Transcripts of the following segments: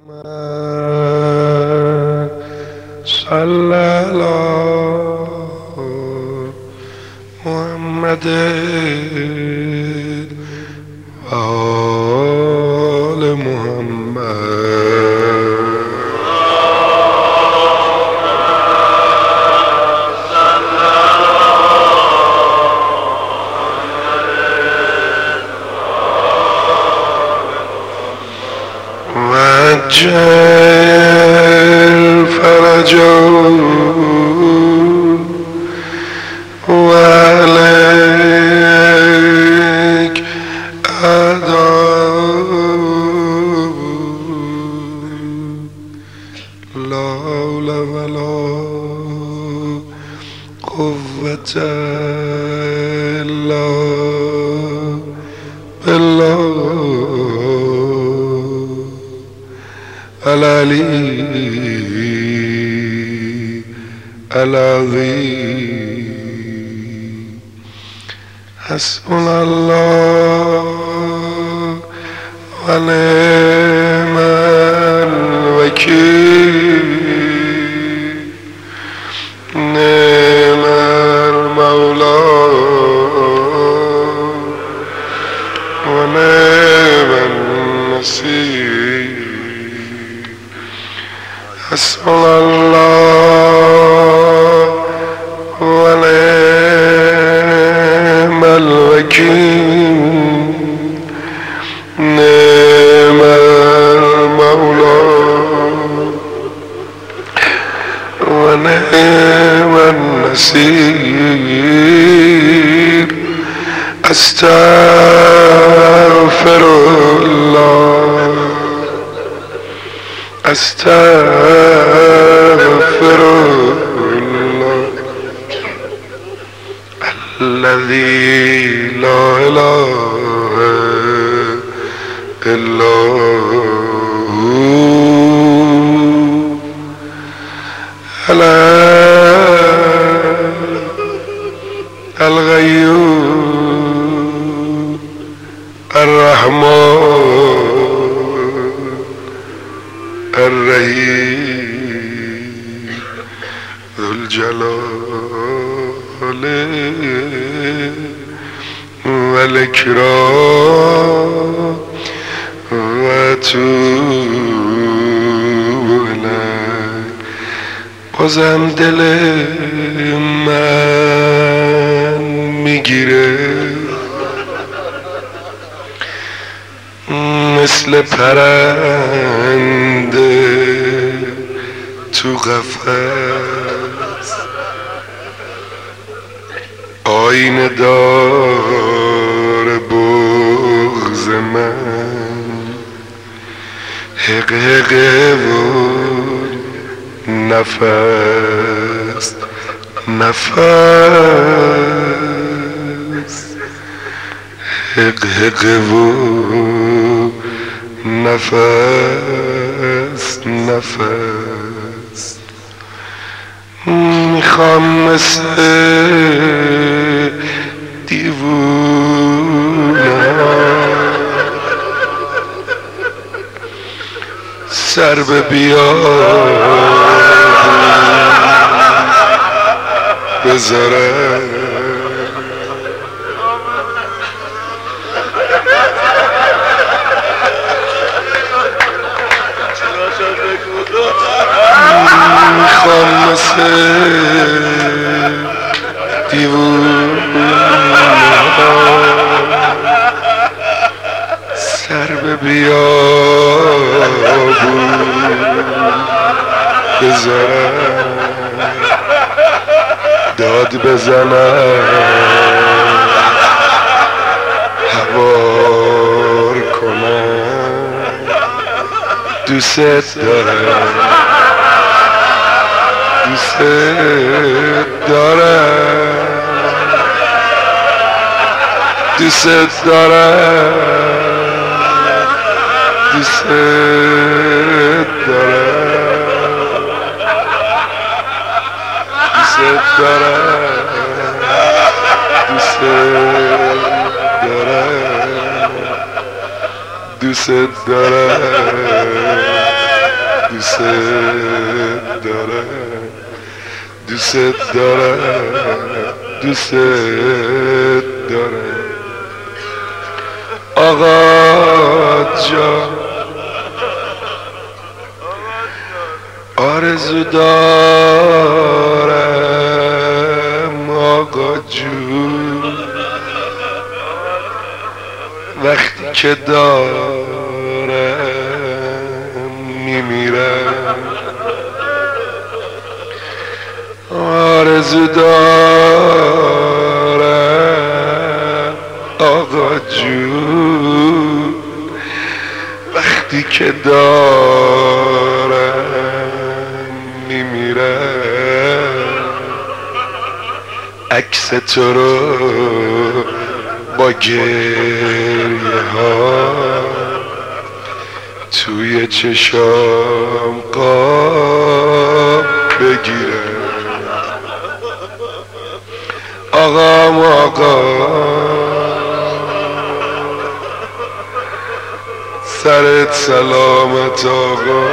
صلی علی محمد و آل محمد. وعجل فرجا وعليك أدعو لا حول ولا قوة إلا بالله العلي العظيم. حسبنا الله ونعم الوكيل. نعم المولى ونعم النصير. حسبنا الله ونعم الوكيل. نعم المولى ونعم النصير. أستغفر الله أستغفر الله الذي لا إله إلا هو الغيوم الرحمن الرحيم ذو الجلال والإكرام. وأتوب إليك. بازم دل من میگیره مثل پرنده تو قفس. آینه دار بغض من حق حقه و نفس نفس حق حقه و نفس نفس. میخوام مثل دیوونه سر به بیاد بذارم. میخوام مثل دیوونه سر به بیابون بذارم. داد بزنم هوار کنم. دوست دارم دوست دارم دوست دارم دوست دارم دوست دارم دوست دارم دوست دارم دوست دارم دوست دارم دوست دارم آقا جان آرزو دارم آقا جون وقتی که دارم میمیرم آرزو دارم آقا جون وقتی که دارم میمیرم عکس تو رو با گریه ها توی چشام قاب بگیرم آقا سرت سلامت آقا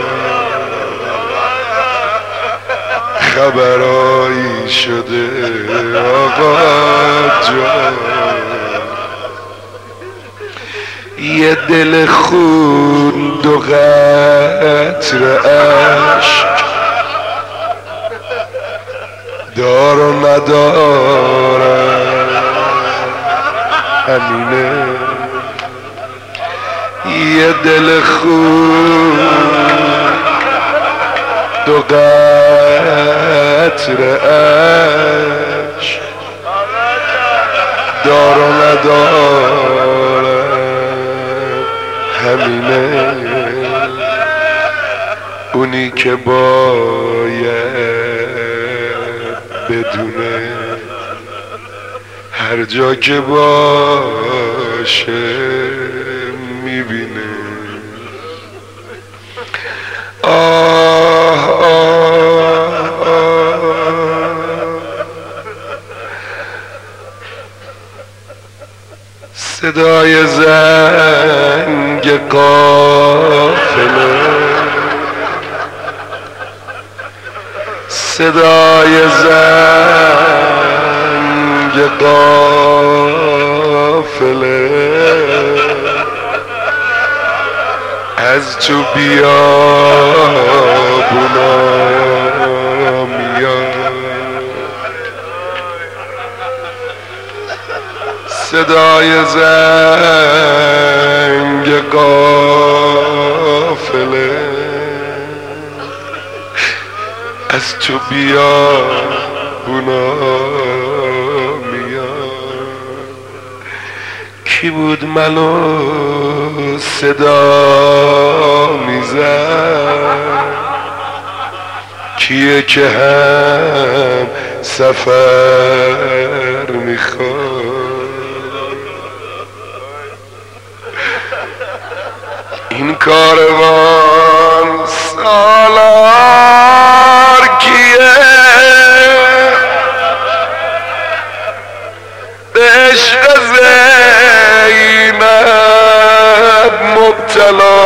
خبرایی شده آقا جان یه دل خون دو قطره عشق دار و ندارم همینه یه دل خون دو قطره عشق دار و ندارم همینه اونی که باید بدونه هر جا که باشه میبینه آه آه آه صدای زنگ قافله صدای زنگ قافله از تو بیابونا میاد صدای زنگ قافله از تو بیابونا میاد کی بود منو صدا میزد کیه که هم سفر میخواد این کاروان سالار کیه به عشق زینب مبتلا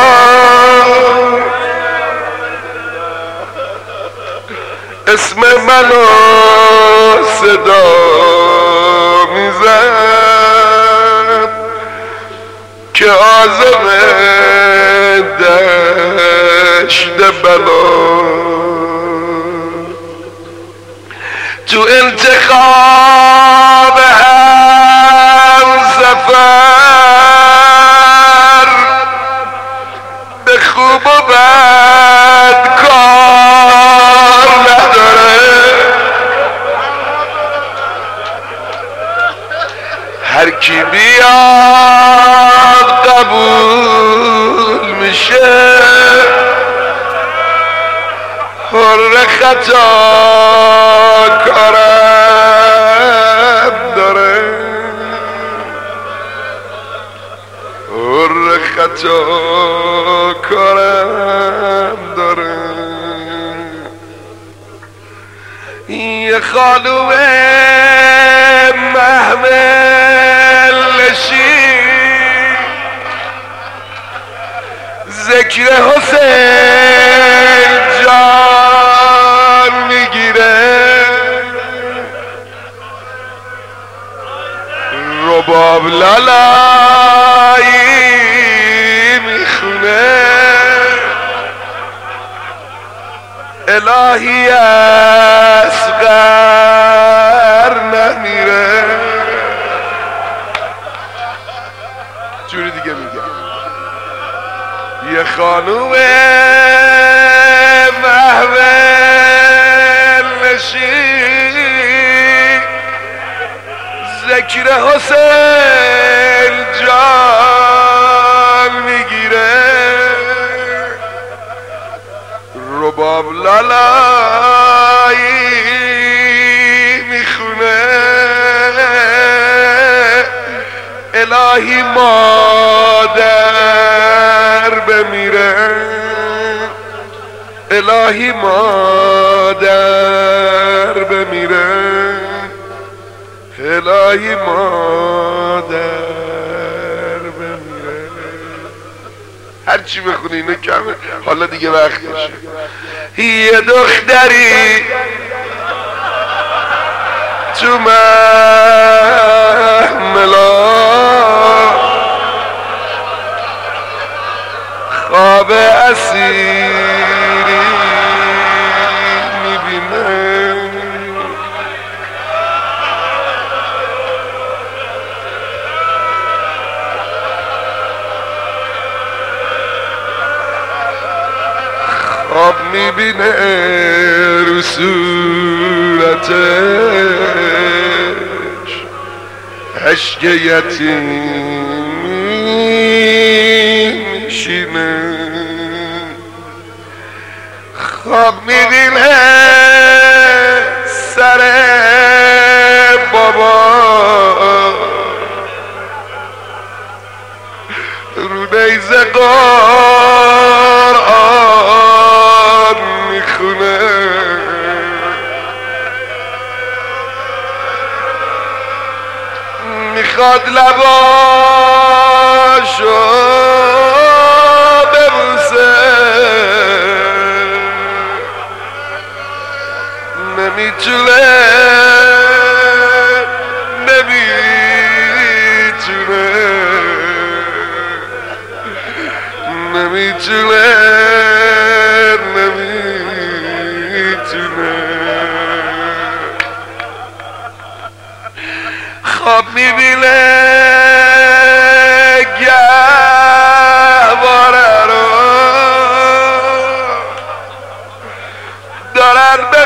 اسم منو صدا میزد که عازم دشت بلا تو انتخاب هم سفر به خوب و بد کار نداره هر کی بیاد قبول میشه حر خطا کارم داره حر خطا کارم داره یه خانوم محمل نشین ذکر حسین لالایی میخونه الهی اصغر نمیره. جوری دیگه میگم یه خانوم محول نشین ذکر حسین جان میگیره رباب لالایی میخونه الهی مادر بمیره الهی مادر بمیره الهی مادر بمیره. هرچی بخونی اینو کمه حالا دیگه وقتشه. یه دختری تو محملا خواب اسیری میبینه خواب میبینه رو صورتش عشق یتیم میشینه خواب میبینه سر بابا رو نیزه قرآن میخونه میخواد لباشو ببوسه نمیتونه نمیتونه نمیتونه نمیتونه خواب میبینه گهواره رو دارن به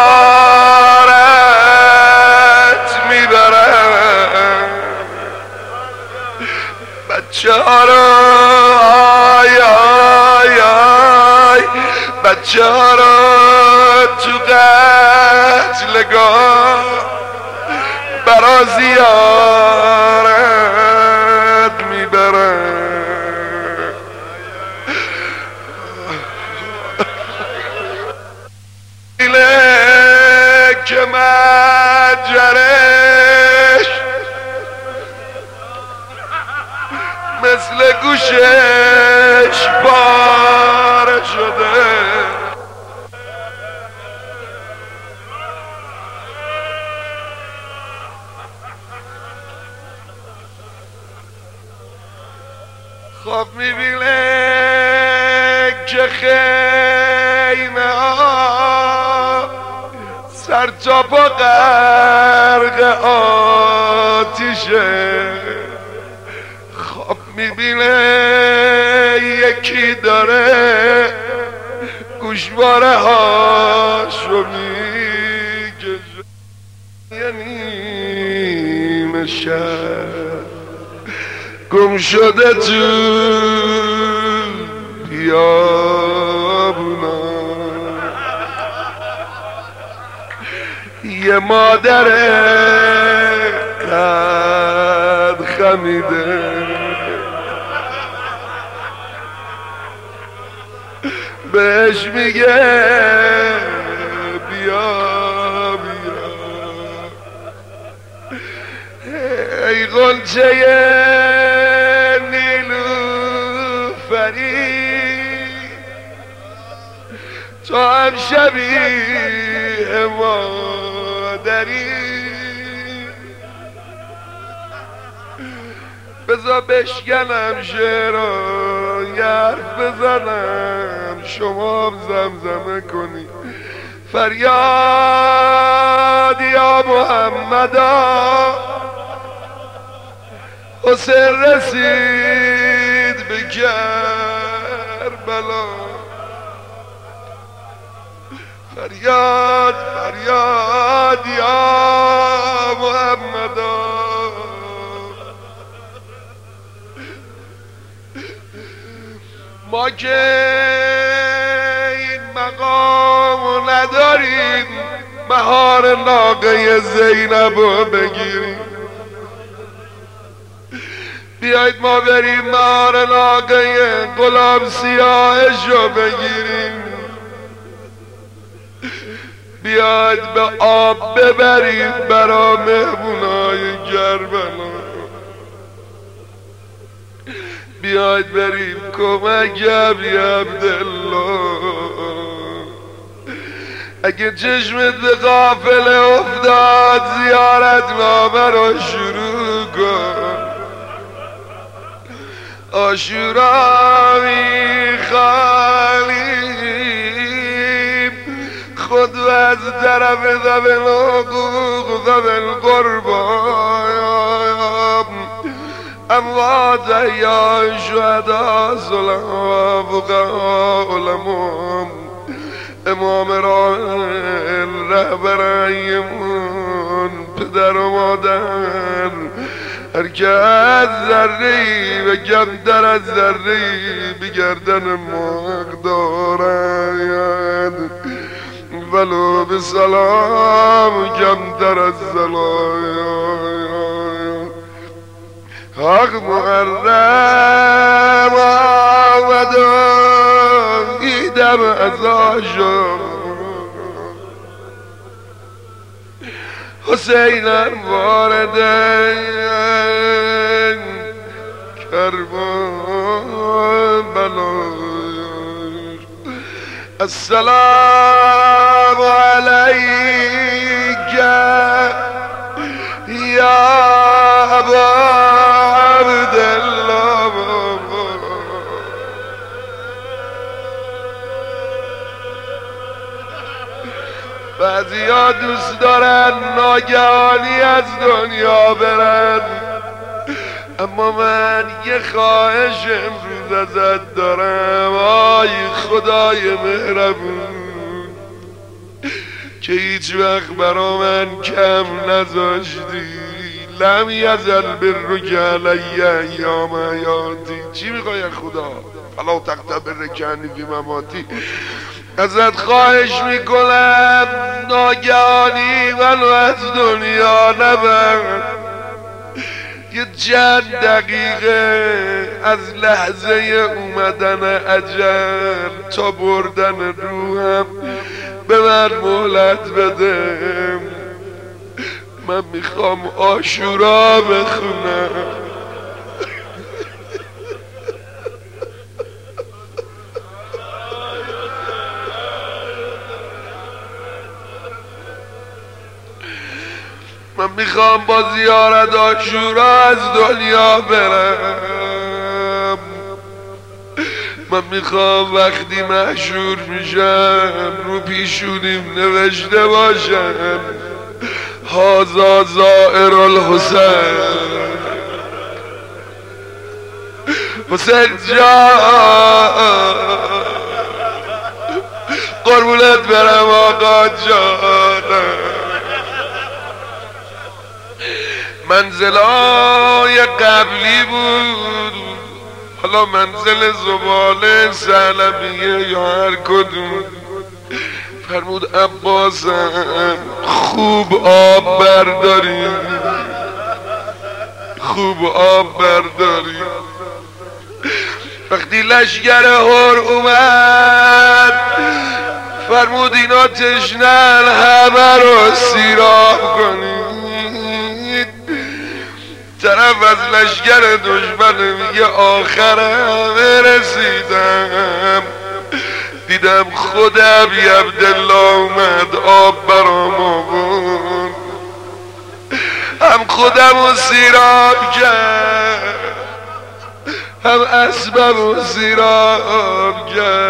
غارت میبرن بچه ها رو آی آی آی بچه ها رو تو قتلگاه برا زیارت میبرن که مجرش مثل گوشش پاره شده خواب میبینه که خیمه ها سر تا پا غرق آتیشه خواب میبینه یکی داره گوشواره هاشو میکشه یه نیمه شب گم شده تو بیابونا یه مادر قد خمیده بهش میگه بیا بیا ای غنچه نیلوفری تو هم شبیه مادری بذار بشکنم شعرا یه حرف بزنم شما زمزمه کنی فریاد یا محمدا حسین رسید به کربلا فریاد فریاد یا محمدا ما که این مقام نداریم مهار ناقه زینب رو بگیریم بیایید ما بریم مهار ناقه غلام سیاهش رو بگیریم بیایید به آب ببریم برا مهمونای کربلا بیاید بریم کمک ابی عبدالله اگه چشمت به قافله افتاد زیارت نامه رو شروع کن عاشورا میخوانیم خود و از طرف ذوی الحقوق ذوی القربا اموات یا شهدا صلحا فقها علما امام راحل رهبر ایمون پدر و مادر هر که از ذره‌ای و کمتر از ذره‌ای به گردن مقدار آید ولو به سلام کمتر از سلام حق محرم آمد و دیدم از آشا حسینم واردن کربلا السلام علیک یا ابا عبدالله بعضیا دوست دارن ناگهانی از دنیا برن اما من یه خواهش امروز ازت دارم آی خدای مهربون که هیچ وقت برا من کم نذاشتی لم یزل برک علی ایام حیاتی چی میخوای خدا فلا تقتبر کنی فی مماتی ازت خواهش میکنم ناگهانی منو از دنیا نبر یه چند دقیقه از لحظه اومدن اجل تا بردن روحم به من مهلت بده من میخوام عاشورا بخونم من میخوام با زیارت عاشورا از دنیا برم من میخوام وقتی محشور میشم رو پیشونیم نوشته باشم هذا زائر الحسین حسین جان قربونت برم آقا جانم منزلای قبلی بود حالا منزل زباله سلمیه یا هر کدوم فرمود عباسم خوب آب برداری خوب آب برداری وقتی لشگر هور اومد فرمود اینا تشنن همه رو سیراب کنید طرف از لشگر دشمن میگه آخرم رسیدم دیدم خود ابی عبدالله اومد آب برام آورد هم خودم رو سیراب کرد هم اسبم و زیرام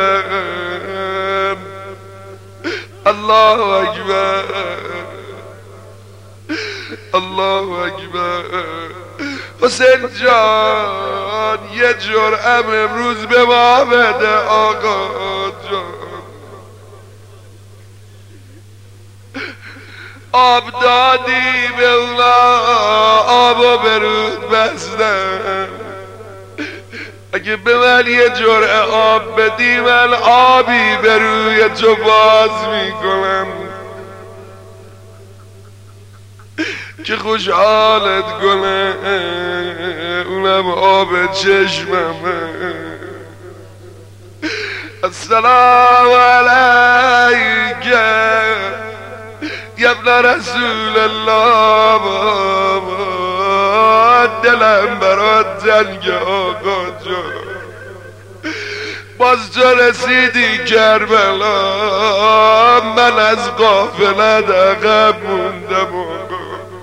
کرد. الله اکبر الله اکبر. حسین جان یه جرعم امروز به ما بده آقا جان. آب دادی به اونا آب و برود بستم. اگه به من یه جرعه آب بدی من آبی به روی تو باز میکنم که خوشحالت کنه، اونم آب چشممه. السلام علیک یا ابن رسول الله. بابا دلم برات تنگ آقا جان. باز تو رسیدی کربلا، من از غافلت عقب موندم آقا.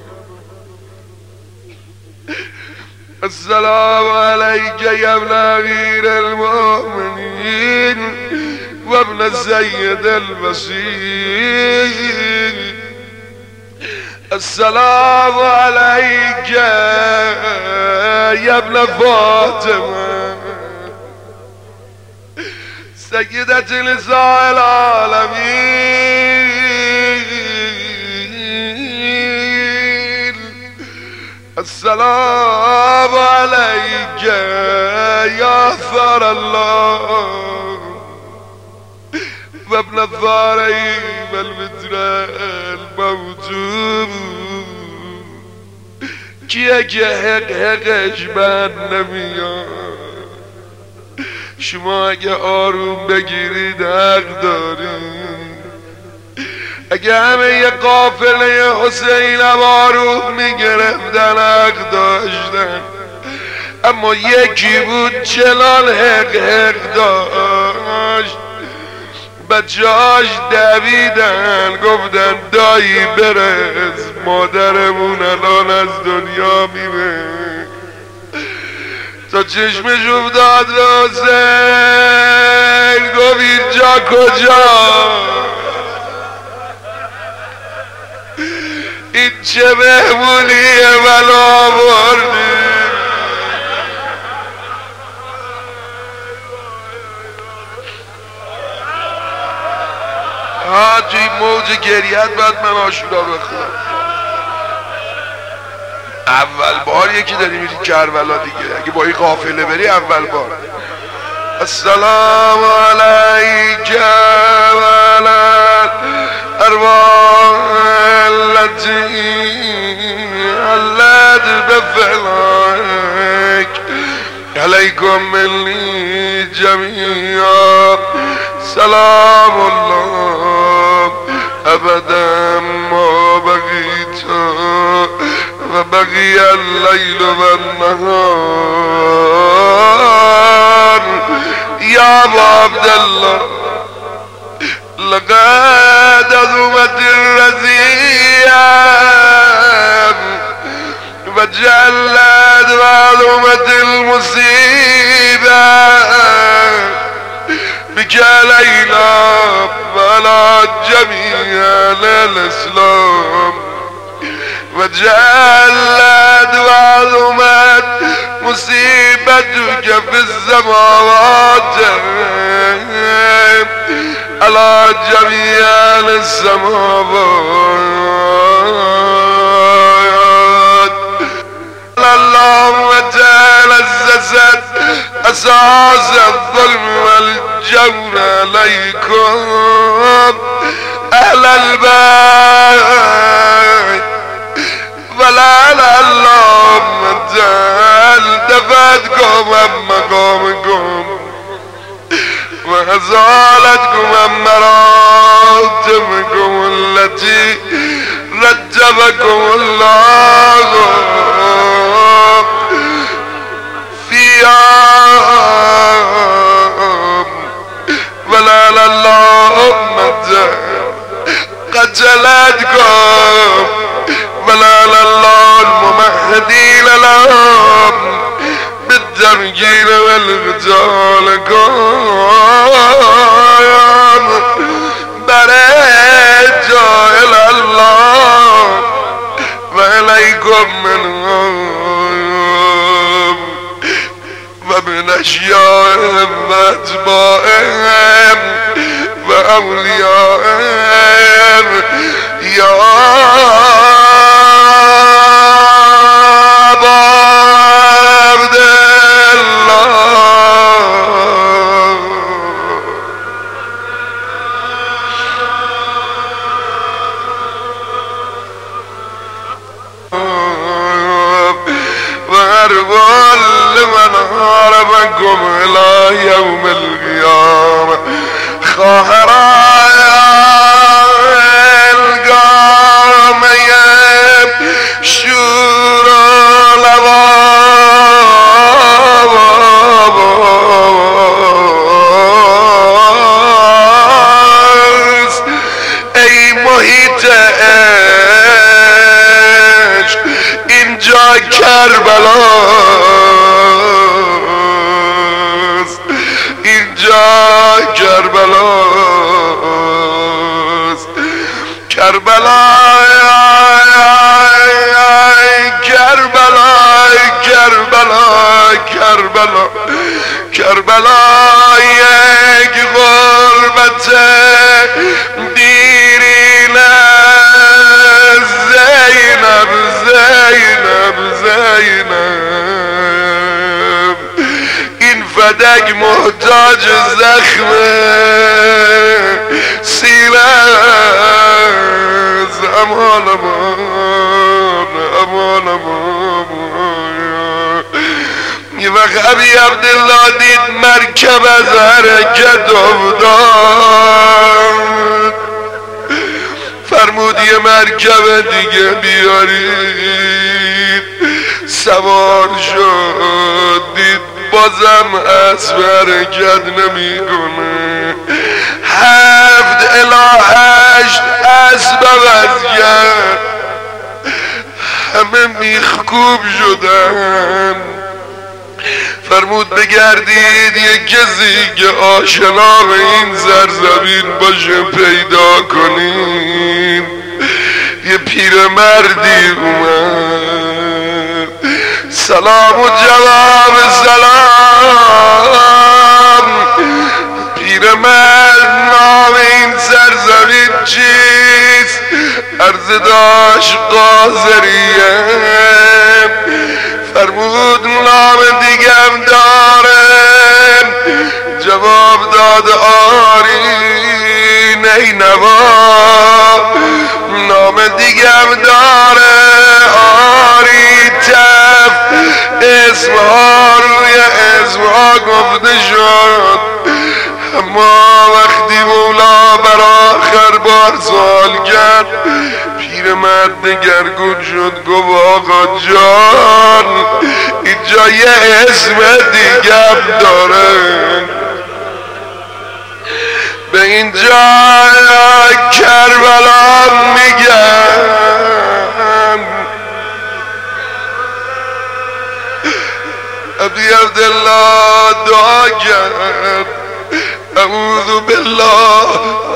السلام علیک یا ابن امیر المؤمنین و ابن سید الوصی. السلام علیک یا ابن فاطمه سیدة نساء العالمین. السلام علیک یا ثار الله و ابن الثارین و البدر الموجود. کیه که حق حقش بند نمیاد؟ شما اگه آروم بگیرید حق دارید. اگه همه یه قافله حسین هم آروم میگرفتن حق داشتن، اما یکی بود چنان حق داشت. بچه‌هاش دویدن گفتن دایی برس، مادرمون الان از دنیا میره. تا چشمش افتاد به حسین گفت اینجا کجا؟ این چه مهمونیه من آوردی؟ توی موج گریت باید من آشورا بخونم. اول بار یکی داری میری کربلا دیگه، اگه با این قافله بری اول بار. السلام علیک و علی ارواح التي علت بفلاک علیکم منی جمیعا. سلام الله ابدا ما بقیت و بقی اللیل و النهار. یا ابا عبدالله لقد عظمت الرزیه و جلت و عظمت المصیبه بك ليلى ولا جميع الاسلام وجلت وعظمت مصيبتك في السماوات على جميع السماوات. اللهم تلززت اساس الظلم والجور عليكم اهل البيت ولعل اللهم دفعتكم عن مقامكم وازالتكم عن مراتبكم التي رتبكم الله فيها ولعل اللهم قتلتكم ولعل الله الممهدين لهم بالدم التمكين والقتال كان برجاء الله وإليكم منهم ومن أشيائهم وأتباعهم وأوليائهم يا عبد وأرغل لمن عرفكم إلى يوم القيامة خاهرايا القامة شورا لباس أي محيط عشق اینجا کربلاست اینجا کربلاست کربلا کربلا کربلا کربلا کربلا یک غربت دیرینه زینب زینب زینب این فدک محتاج زخم سینه امان امان امان امان. یه وقت ابی عبدالله دید مرکب از حرکت افتاد فرمود یه مرکب دیگه بیارید سوار شد دید بازم اسب حرکت نمیکنه 7 الی 8 اسب عوض کرد همه میخکوب شدن فرمود بگردید یه کسی که آشنا به این سرزمین باشه پیدا کنید یه پیرمردی اومد سلام و جواب سلام پیرمرد نام این سرزمین چیست عرض داشت قاضریه فرمود نام دیگم دارم جواب داد آری نینوا نام دیگم داره آری تف اسمها روی اسمها گفته شد اما وقتی مولا بر آخر بار سوال کرد پیرمرد دگرگون شد گفت آقا جان اینجا یه اسم دیگه داره به اینجا کربلا میگن ابی عبدالله دعا کرد اعوذ بالله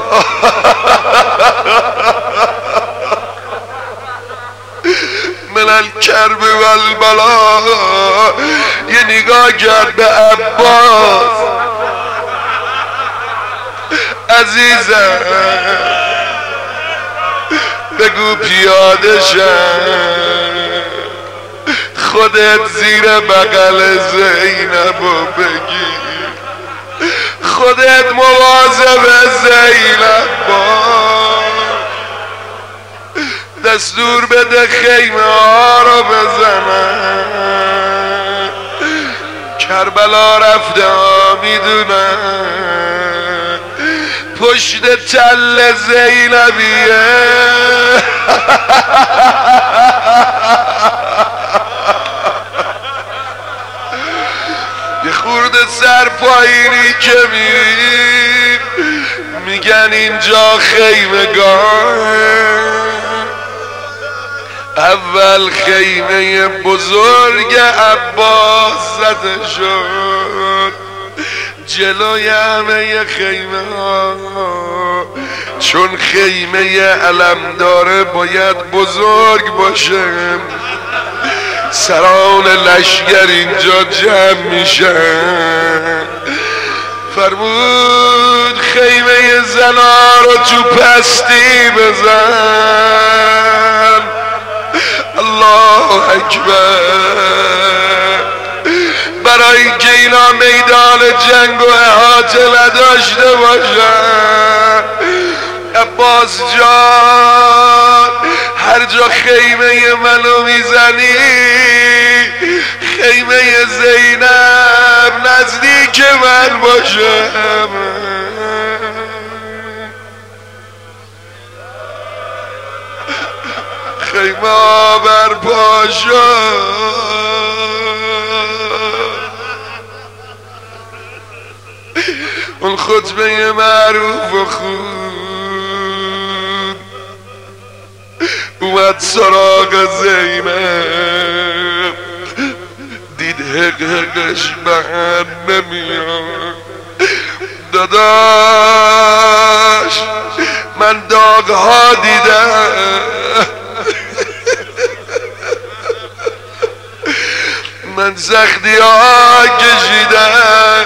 من الکرب والبلا یه نگاه کرد به عباس عزیزم بگو پیاده شم خودت زیر بغل زینبو بگیر خودت مواظب زینب باش دستور بده خیمه ها رو بزنن کربلا رفته ها میدونن پشت تل زینبیه یه خورده سر پایینی که میریم میگن اینجا خیمگاه اول خیمه بزرگ عباس زده شد جلوی همه خیمه ها، چون خیمه علم داره باید بزرگ باشه. سران لشگر اینجا جمع میشن، فرمود خیمه زنا رو تو پستی بزن. الله اکبر. برای اینکه اینا میدان جنگ و احاطه نداشته باشن، عباس جان هر جا خیمه منو میزنی خیمه زینب نزدیک من باشه. خیمه بر پاشا اون خطبه معروف و خود اومد سراغ زینب، دید حق حقش بهم نمیاد. داداش من داغها دیدم، من سختی ها کشیدم،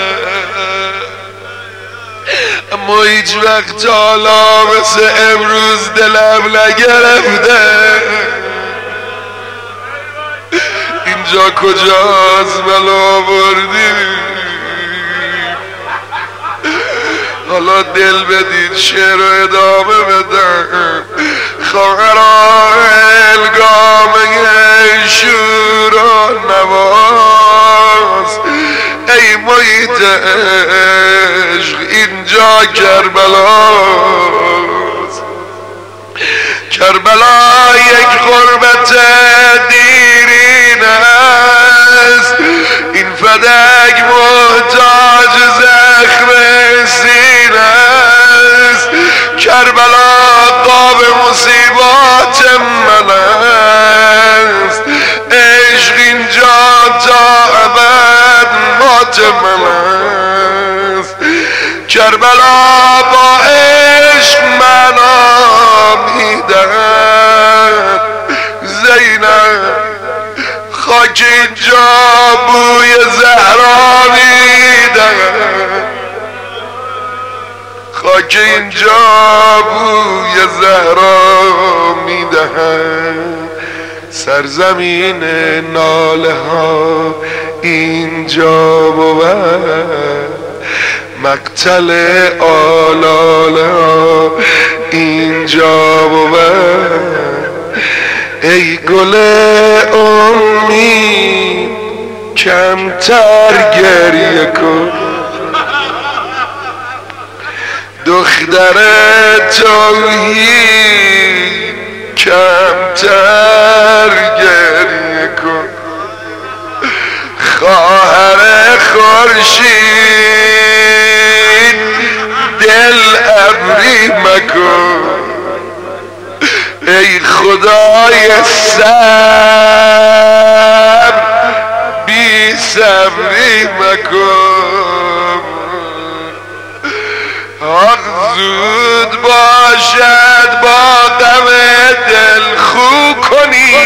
اما هیچ وقت حالا مثل امروز دلم نگرفته. اینجا کجاست من آوردی؟ حالا دل بدید شعر رو ادامه بدن. خواهران الگامه شور و نواز، ای محیط عشق اینجا کربلاست. کربلا یک غربت دیرین است، این فدک محتاج زخم سین است. کربلا قاب مصیبات من است، عشق اینجا تا ابد مات من است. کربلا با عشق منا میدهد، زینب خاک اینجا بوی زهرا میدهد، خاک اینجا بوی زهرا میدهد. سرزمین ناله ها اینجا بود، مقتل آلاله ها اینجا بود. ای گل امید کمتر گریه کن، دختر توحید کمتر گریه کن. خواهر خورشید دل ابری مکن، ای خدای صبر بی صبری مکن. حق زود باشد با غم دل خو کنی،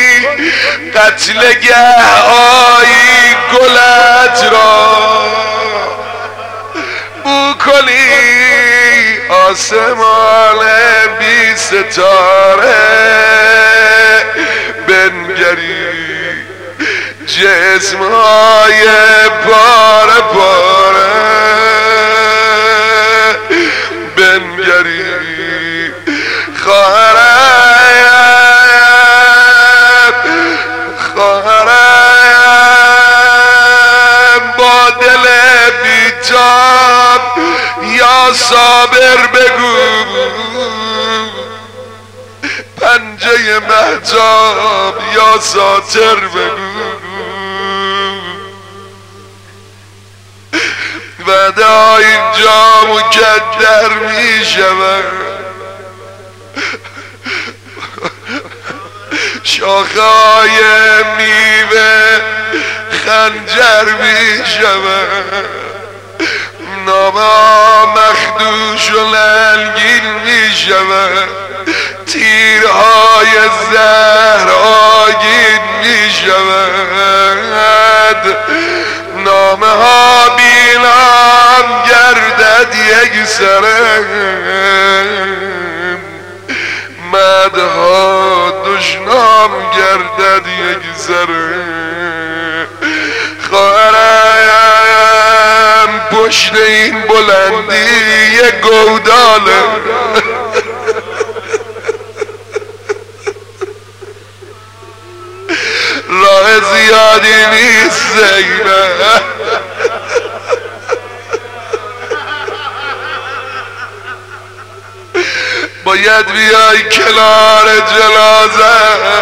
قتلگه آیی گلت را بو کنی. آسمان بی ستاره بنگری، جسمهای پاره پاره بنگری. خواهرم با دل بیتاب یا صابر بگو، پنجه مهتاب یا ساتر بگو. وعده ها اینجا مکدر می شود، شاخه‌های میوه خنجر میشود، نامه مخدوش و لنگین میشود، تیرهای زهر آگین میشود، نامه ها بینام گردد یک سره، مدها دشنام گردد یک سره. خواهرم پشت این بلندی یک گوداله، راه زیادی نیست زینب، باید بیای کنار جنازه،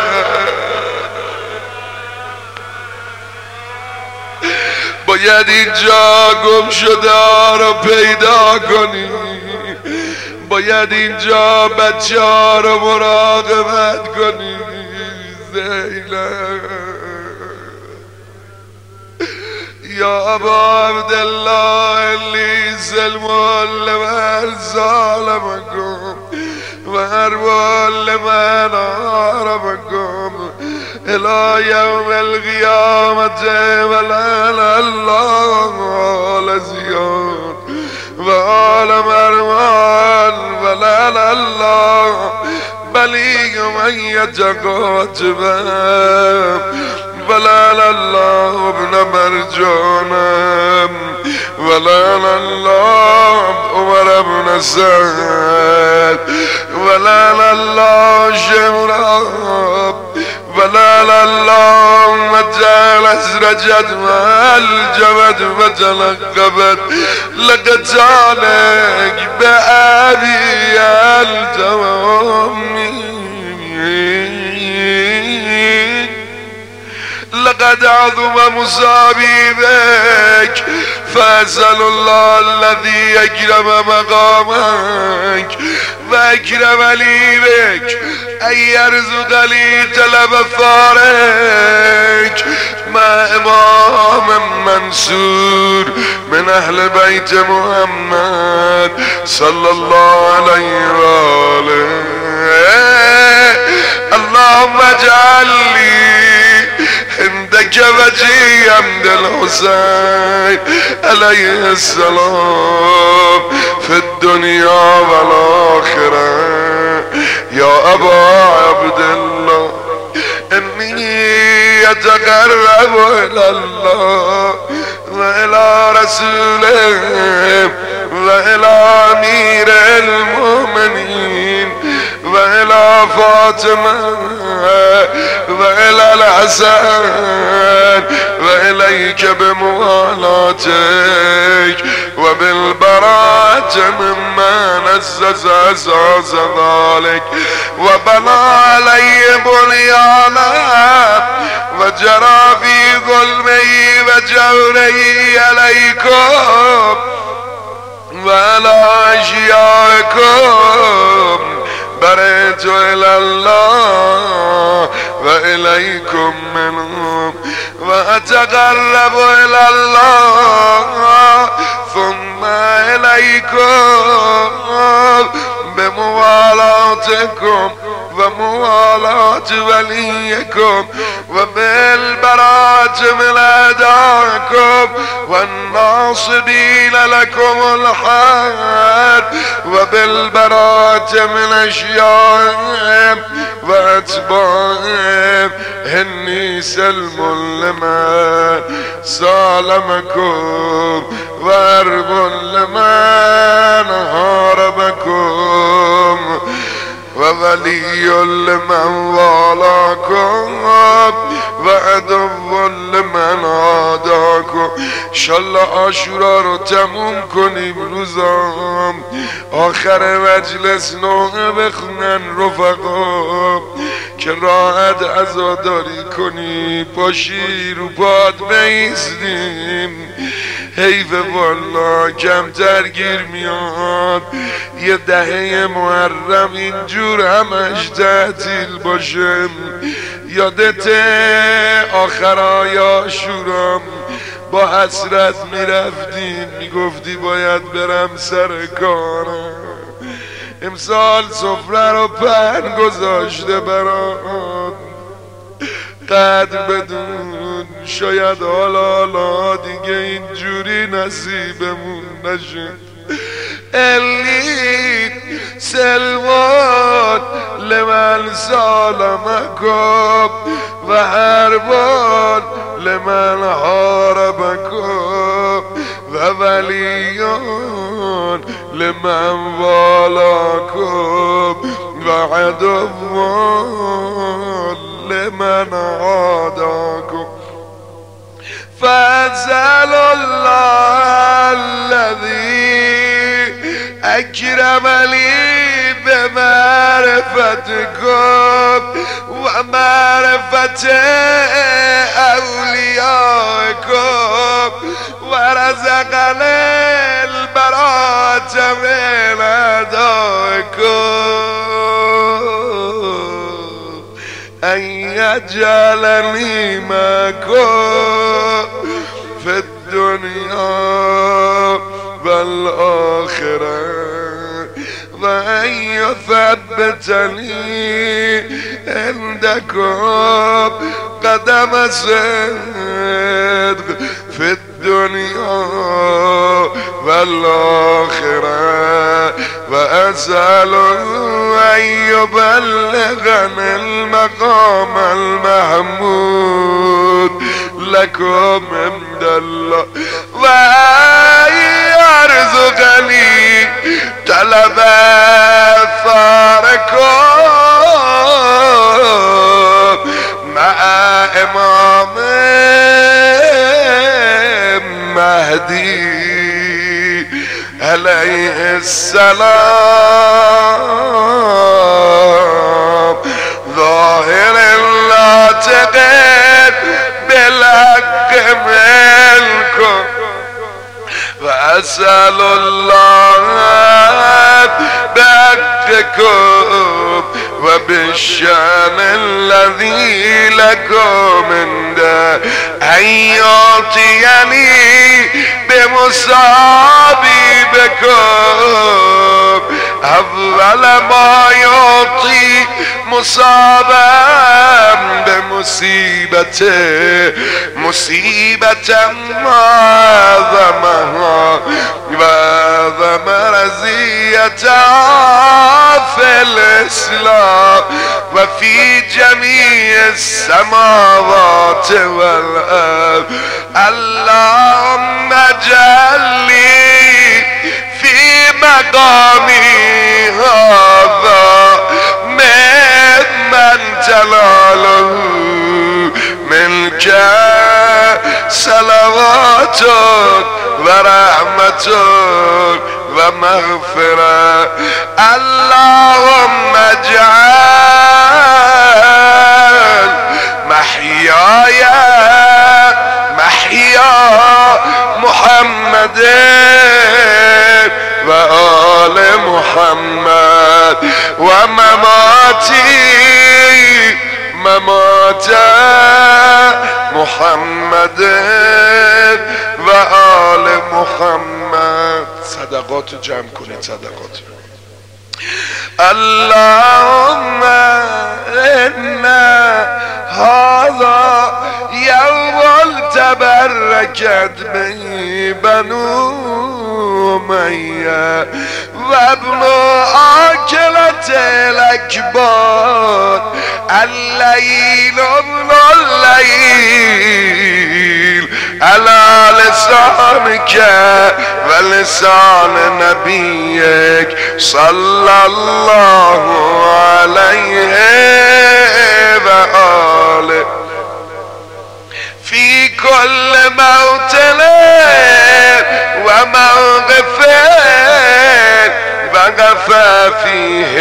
باید اینجا گم شده رو پیدا کنی، باید اینجا بچه ها رو مراقبت کنی زینب. یا ابا عبدالله اللي سلموا لمن ظالمكم واروا لمن عرفكم الى يوم القيامة ولعن الله لزياد وآل مروان ولعن الله بليغ من يتقاتب ولعن الله ابن مرجان ولعن الله عمر بن سعد ولعن الله شمراب ولعن الله مجال أسرجت والجمد وتلقبت لقتالك بأبي التوامي لقد عظم مصابي بك فأسأل الله الذي أكرم مقامك وأكرم لي بك أن يرزق لي طلب فارك مع إمام منصور من أهل بيت محمد صلى الله عليه وآله. اللهم اجعل لي عندك وجهي عند الحسين عليه السلام في الدنيا والآخرة. يا أبا عبد الله إني أتقرب إلى الله وإلى رسوله وإلى أمير المؤمنين وإلى فاطمة وإلى الحسن وإليك بموالاتك وبالبراءة مما نزز أساس ذلك وبنى عليه بنيانا وجرى في ظلمه وجوره عليكم وعلى أشيائكم برئت إلى الله وإليكم منهم وأتقرب إلى الله ثم إليكم بموالاتكم وموالاة وليكم وبالبراءة من أعدائكم والناصبين لكم الحق وبالبراءة من أشيائهم وأتباعهم إني سلم لمن سالمكم وأرب لمن هاربكم وولي لمن والاكم وعدو لمن عاداكم. انشالله عاشورا رو تموم کنیم روزام آخر مجلس نوحه بخونن رفقا که راحت عزاداری کنی پاشی رو پاد بیستیم. حیف والا کمتر گیر میاد یه دهه محرم اینجور همش تعطیل باشه. یادت آخرای عاشورام با حسرت میرفتی میگفتی باید برم سر کارم، امسال سفره رو پهن گذاشته برات، قدر بدون شاید حالا دیگه اینجوری نصیبمون نشه. اللي سلمان لمن سالمكم وحربان لمن حاربكم ووليان لمن والاكم وعدوان لمن عاداكم. فأنزل الله الذي أكرمني بمعرفتكم ومعرفة أوليائكم ورزقني البراءة من أعدائكم أن يجعلني معكم في الدنيا والآخرة وأن يثبتني عندكم قدم صدق في الدنيا والآخرة وأسأله أن يبلغني المقام المحمود لكم عند الله وأن يرزقني طلب ثاركم مع إمام مهدي عليه السلام ظاهر الناطق بالحق منكم. وأسأل الله بحقكم وبالشأن الذي لكم عنده أن يعطيني بمصابيبكم أول ما يعطي مصابا بمصيبته مصيبة معظمها وعظم رزيتها في الإسلام وفي جميع السماوات والأرض. اللهم اجعل لي في مقامي هذا ممن جلاله منك صلواتك ورحمتك ومغفرة. اللهم اجعل محياي محيا محمد وآل محمد ومماتي ممات محمد وآل محمد. صدقات جمع کنید صدقات. اللهم إنا هذا يوم تبركت به بنو أمية وابن آكلة الأكبار الليل ابن الليل على لسانك ولسان نبيك صلى الله عليه وآله في كل موطن وموقف وقف فيه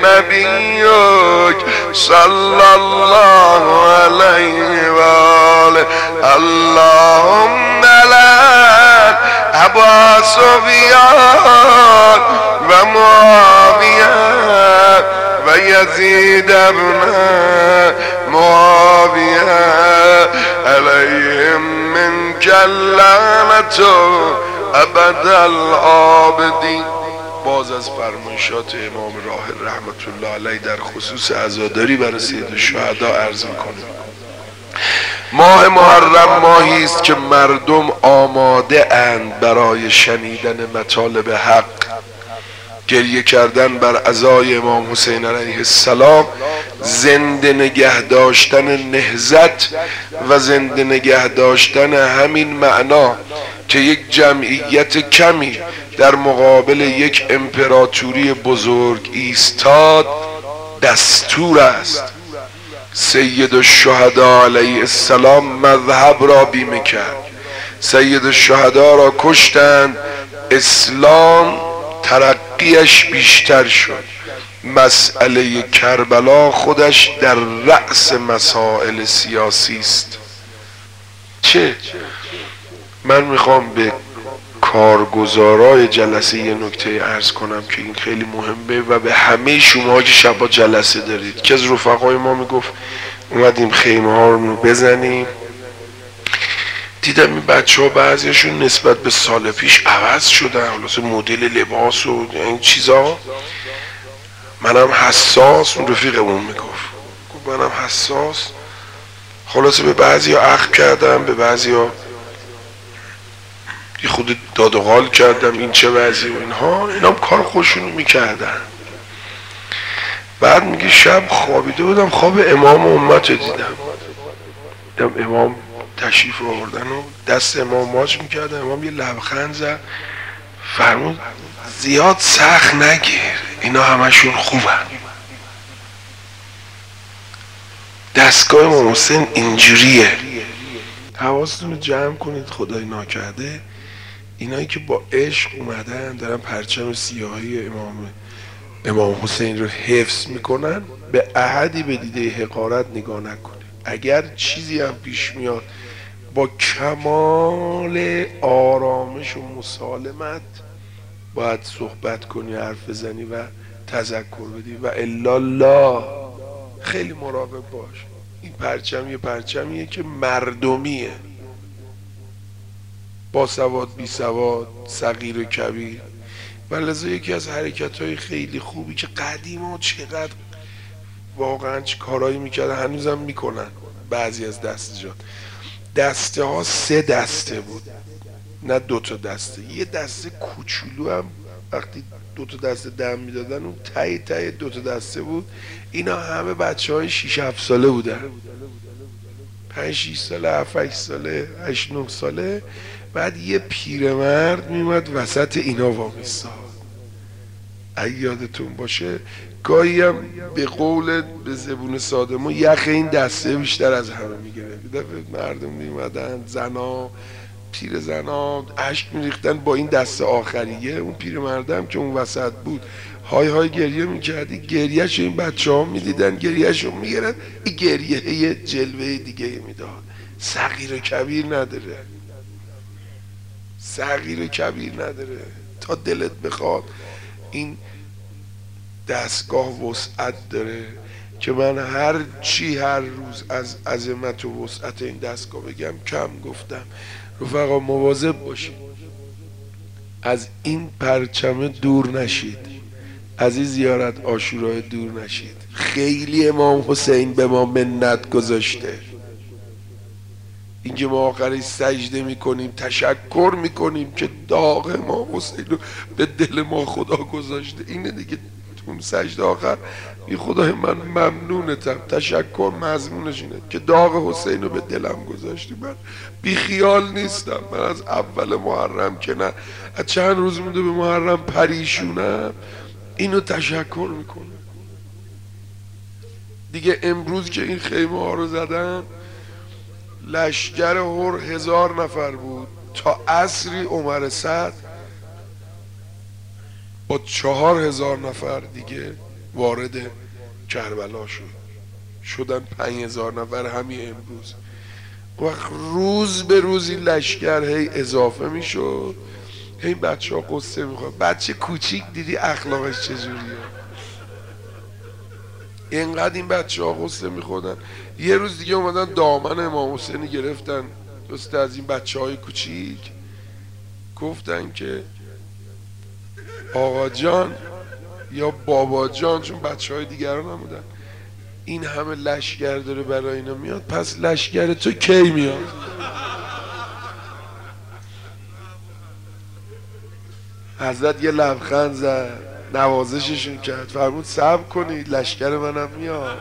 نبيك صلى الله عليه وآله. اللهم لعن أبا سفيان ومعاوية ويزيد بن معاوية اللعنة ابد العابدین. باز از فرمایشات امام راحل رحمت الله علیه در خصوص عزاداری برای سید الشهدا عرض میکنه: ماه محرم ماهی است که مردم آماده اند برای شنیدن مطالب حق، گریه کردن بر عزای امام حسین علیه السلام، زنده نگه داشتن نهضت و زنده نگه داشتن همین معنا که یک جمعیت کمی در مقابل یک امپراتوری بزرگ ایستاد دستور است. سید الشهدا علیه السلام مذهب را بیمه کرد، سید الشهدا را کشتند، اسلام ترقیش بیشتر شد. مسئله کربلا خودش در رأس مسائل سیاسی است. چه؟ من میخوام به کارگزارای جلسه یه نکته عرض کنم که این خیلی مهمه و به همه شما که شبا جلسه دارید. که از رفقای ما میگفت اومدیم خیمه ها رو بزنیم، دیدم این بچه ها بعضیشون نسبت به سال پیش عوض شدن، خلاصه مدل لباس و این چیزا. منم حساس، اون رفیقمون میگفت منم حساس، خلاصه به بعضی ها اخم کردم، به بعضی ها یه خود داد و غال کردم این چه وضعی و اینها. اینا هم کار خودشونو میکردن. بعد میگه شب خوابیده بودم، خواب امام امت دیدم امام تشریف آوردن و دست امام ماچ میکردن. امام یه لبخند زد، فرمود زیاد سخت نگیر، اینا همشون خوبن. دستگاه امام حسین اینجوریه. حواستون رو جمع کنید خدای ناکرده اینایی که با عشق اومدن دارن پرچم سیاهی امام حسین رو حفظ میکنن، به احدی به دیده حقارت نگاه نکنید. اگر چیزی هم پیش میاد با کمال آرامش و مسالمت باید صحبت کنی، حرف بزنی و تذکر بدی و الا الله خیلی مراقب باش. این پرچم یه پرچمیه که مردمیه، با سواد بی سواد، صغیر و کبیر. و لذا یکی از حرکت‌های خیلی خوبی که قدیما چقدر واقعا چه کارایی میکردن، هنوزم میکنن بعضی از دسته ها 3 دسته بود، نه 2 تا دسته. یه دسته کوچولو هم وقتی 2 تا دسته دم میدادن اون ته 2 تا دسته بود. اینا همه بچه های 6-7 ساله بودن، 5-6 ساله، 7-8 ساله، 8-9 ساله. بعد یه پیرمرد میومد وسط اینا وامیستاد. اگه یادتون باشه گاهی هم به قول به زبون ساده ما یخ این دسته بیشتر از همه میگرفت. مردم میومدن، زنا، پیر زنا اشک میریختن با این دسته آخریه. اون پیرمردم که اون وسط بود های های گریه میکردی، گریهشو این بچه ها میدیدن، گریهشو میگرن، این گریه یه جلوه دیگه میداد. صغیر و کبیر نداره، صغیر و کبیر نداره. تا دلت بخواد این دستگاه وسعت داره که من هر روز از عظمت و وسعت این دستگاه بگم کم گفتم. رفقا مواظب باشید، از این پرچم دور نشید، از این زیارت عاشورا دور نشید. خیلی امام حسین به ما منت گذاشته. اینکه ما آخرش سجده میکنیم، تشکر میکنیم که داغ امام حسین رو به دل ما خدا گذاشته. اینه دیگه، اون سجده آخر این خدای من ممنونتم. تشکر مضمونش اینه که داغ حسین رو به دلم گذاشتی. من بی خیال نیستم. من از اول محرم که نه، از چند روز مونده به محرم پریشونم، اینو تشکر میکنم دیگه. امروز که این خیمه ها رو زدن، لشگر هر 1000 نفر بود. تا عصری عمر سعد با 4000 نفر دیگه وارد کربلا شدن 5000 نفر همین امروز. وقت روز به روزی لشگر هی اضافه میشد. این بچه ها قصه میخواد. بچه کوچیک دیدی اخلاقش چجوریه؟ اینقدر این بچه ها قصه میخوردن. یه روز دیگه اومدن دامن امام حسین گرفتن دوست از این بچه های کوچیک گفتن که آقا جان یا بابا جان، چون بچه های دیگران هم بودن، این همه لشگر داره برای اینا میاد، پس لشگر تو کی میاد؟ حضرت یه لبخند زد، نوازششون کرد، فرمود صبر کنید لشگر منم میاد.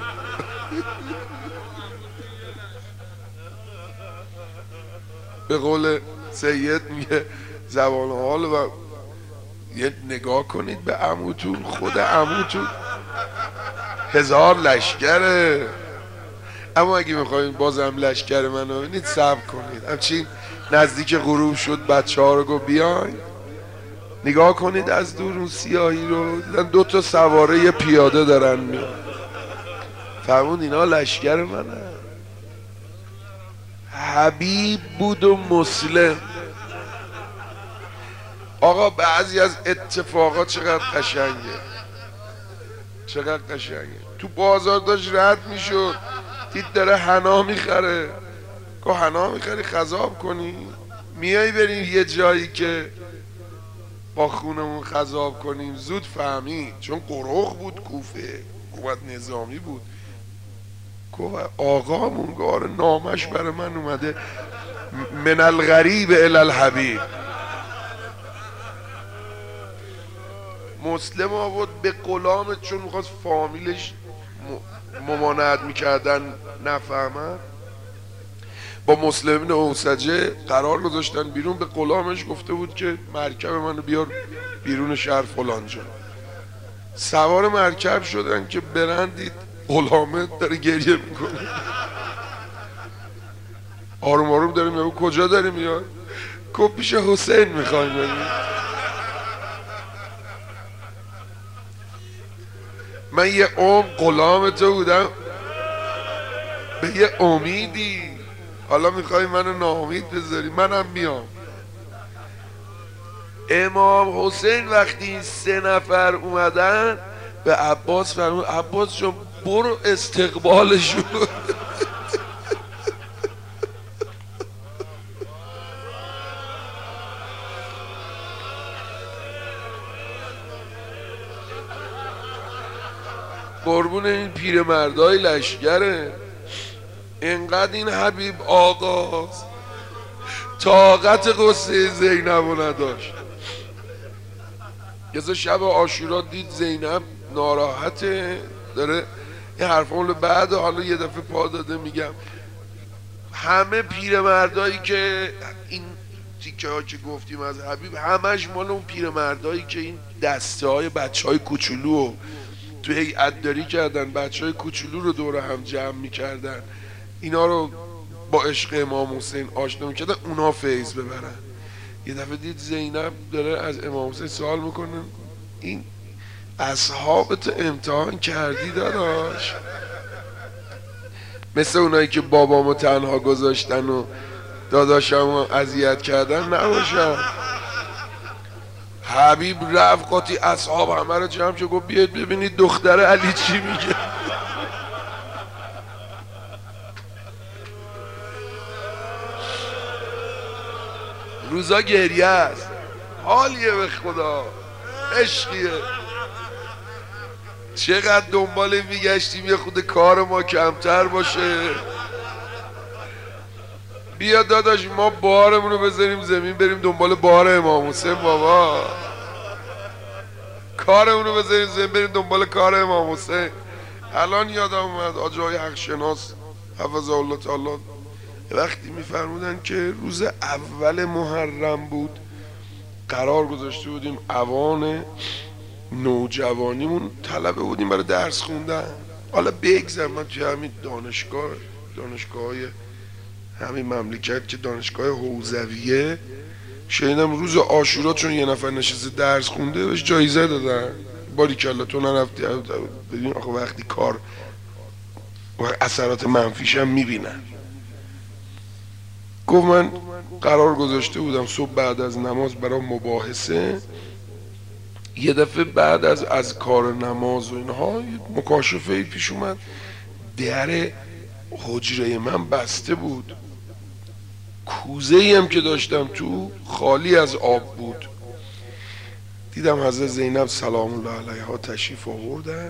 به قول سید میگه زبان حال و یه نگاه کنید به عموتون، خود عموتون 1000 لشکره. اما اگه میخواین بازم لشکر منو ببینید صبر کنید. همچین نزدیک غروب شد بچه ها رو گفت بیاین نگاه کنید از دور اون سیاهی رو، دیدن 2 تا سواره یه پیاده دارن میاد. فرمود اینا لشکر منه. حبیب بود و مسلم. آقا بعضی از اتفاقات چقدر قشنگه، چقدر قشنگه. تو بازار داشت رد میشد، دید داره حنا میخره، گفت حنا میخری خذاب کنی؟ میای بریم یه جایی که با خونمون خذاب کنیم؟ زود فهمید، چون قروق بود، کوفه حکومت نظامی بود. گفت آقامون گاره نامش برای من اومده، من الغریب الی الحبیب. مسلم آورد به غلامت، چون میخواست فامیلش ممانعت میکردن نفهمن، با مسلمین اوسجه قرار گذاشتن بیرون. به غلامش گفته بود که مرکب منو بیار بیرون شهر فلانجا. سوار مرکب شدن که برندید غلامه داره گریه میکنه، آروم آروم داره میاد. کجا داری میاد؟ گفت پیش حسین میخوایم بریم. من یه غلام تو بودم به یه امیدی، حالا میخوای منو ناامید بذاری؟ منم میام. امام حسین وقتی این 3 نفر اومدن به عباس فرمود عباس جان برو استقبالشون. قربون این پیرمردای لشگره. اینقدر این حبیب آقاست طاقت قصه زینب نداشت. یه شب عاشورا دید زینب ناراحته، داره یه حرفان بعد، حالا یه دفعه پا داده. میگم همه پیرمردایی که این تیکه ها که گفتیم از حبیب، همش مال اون پیرمردایی که این دسته های بچه های کوچولو تو هیئت داری کردن، بچه های کوچولو رو دور هم جمع میکردن، اینا رو با عشق امام حسین آشنا میکردن، اونا فیض ببرن. یه دفعه دید زینب داره از امام حسین سوال میکنه، این اصحابت امتحان کردی داداش؟ مثل اونایی که بابامو تنها گذاشتن و داداشمو اذیت کردن نباشم. حبیب رفت قاطی اصحاب همه رو جمع شد، گفت بیاید ببینید دختر علی چی میگه. روزا گریه است، حالیه به خدا، عشقیه. چقدر دنبال میگشتیم یه خود کار ما کمتر باشه. بیا داداش ما بارمون رو بذاریم زمین، بریم دنبال بار امام حسین. بابا کارمون رو بذاریم زمین، بریم دنبال کار امام حسین. الان یادم اومد آجای حق شناس حفظه الله تعالی وقتی میفرمودن که روز اول محرم بود، قرار گذاشته بودیم اوان نوجوانیمون طلبه بودیم برای درس خوندن. حالا بگذر من توی همین دانشگاه های همین مملکت که دانشگاه حوزویه شنیدم روز عاشورا چون یه نفر نشسته درس خونده بهش جایزه دادن. باریکلا تو نرفتی ببین آخه وقتی کار و اثرات منفیش هم میبینن. گفت من قرار گذاشته بودم صبح بعد از نماز برای مباحثه، یه دفعه بعد از کار نماز و اینها مکاشفه پیش اومد، در حجره من بسته بود. کوزه‌ای هم که داشتم تو خالی از آب بود. دیدم حضرت زینب سلام الله علیها تشریف آوردن،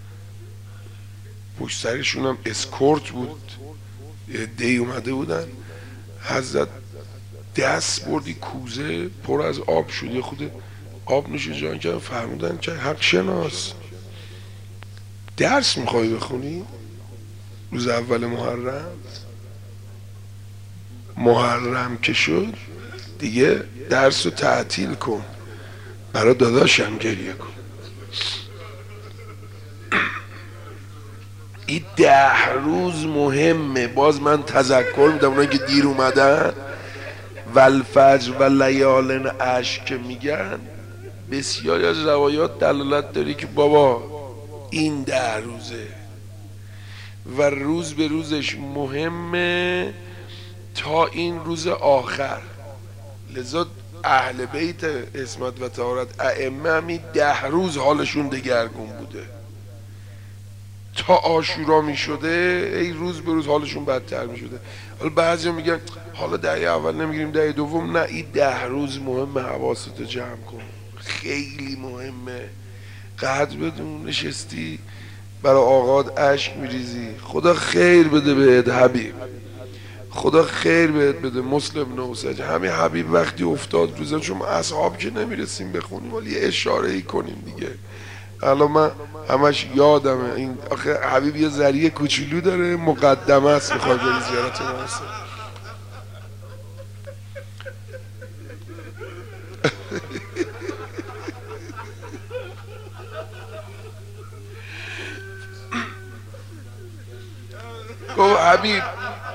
پشت سرشون هم اسکورت بود، یه عده‌ای اومده بودن. حضرت دست بردی کوزه پر از آب شد، یه خود آب نوش جان کردن، فرمودن که حق شناس درس میخوای بخونی؟ روز اول محرم که شد دیگه درس رو تعطیل کن، برای داداشم گریه کن. این 10 روز مهمه. باز من تذکر میدم اونایی که دیر اومدن، والفجر و لیالن عشر که میگن، بسیاری از روایات دلالت داری که بابا این 10 روزه و روز به روزش مهمه تا این روز آخر. لذا اهل بیت عصمت و طهارت ائمه همین 10 روز حالشون دگرگون بوده. تا عاشورا می شده ای روز به روز حالشون بدتر می شده. حالا بعضی میگن حالا دهه اول نمیگیریم دهه دوم، نه این 10 روز مهمه، حواستو جمع کن، خیلی مهمه. قدر بدون، نشستی برای آقاد اشک میریزی، خدا خیر بده بهت حبیب، خدا خیر بهت بده مسلم نوسج. همین حبیب وقتی افتاد روزه، چون اصحاب که نمیرسیم بخونیم ولی یه اشاره ای کنیم دیگه. الان من همش یادمه این، آخه حبیب یه ذریعه کوچولو داره، مقدمه است، میخواد بری زیارت موسم. گفت حبیب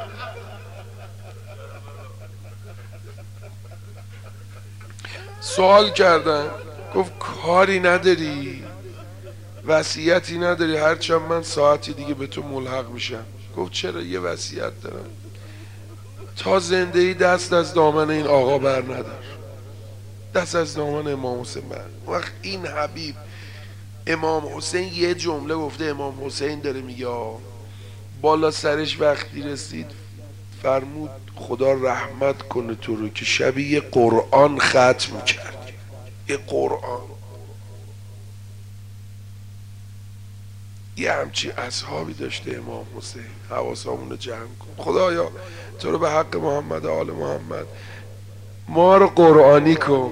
سوال کردن، گفت کاری نداری، وصیتی نداری، هرچند من ساعتی دیگه به تو ملحق میشم. گفت چرا؟ یه وصیت دارم، تا زندگی دست از دامن این آقا بر ندار، دست از دامن امام حسین بر. وقت این حبیب امام حسین یه جمله گفته، امام حسین داره میگه بالا سرش وقتی رسید فرمود خدا رحمت کنه تو رو که شبیه قرآن ختم کردی. یه قرآن، یه همچی اصحابی داشته امام حسین. حواسمون رو جمع کن. خدایا تو رو به حق محمد و آل محمد ما رو قرآنی کن،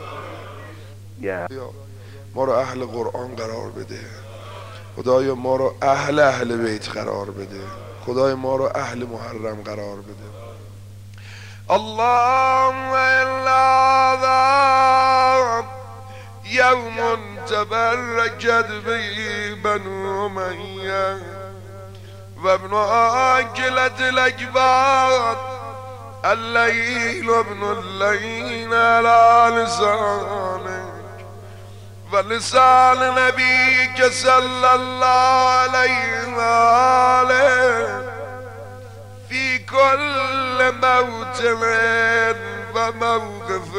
ما رو اهل قرآن قرار بده. خدایا ما رو اهل بیت قرار بده. خدای ما رو اهل محرم قرار بده. اللهم الا یوم تبرکت به بنو امیه و ابن عاقلة الاکباد اللیل و ابن اللیل علی لسانک و لسان نبیک صلی الله علیه و آله فی کل موطن و موقف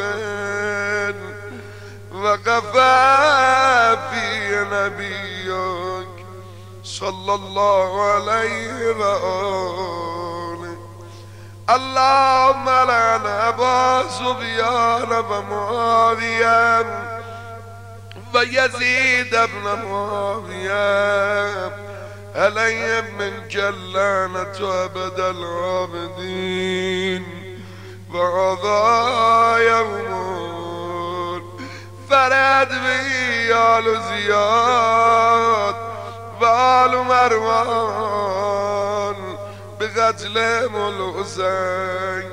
وقف فی نبیک صلی الله علیه و آله. اللهم لعن ابا سفیان و معاویه و یزید ابن معاویه علیهم منک اللعنة ابد العابدین و هذا یوم فرد به آل زیاد و آل مروان به قتل الحسین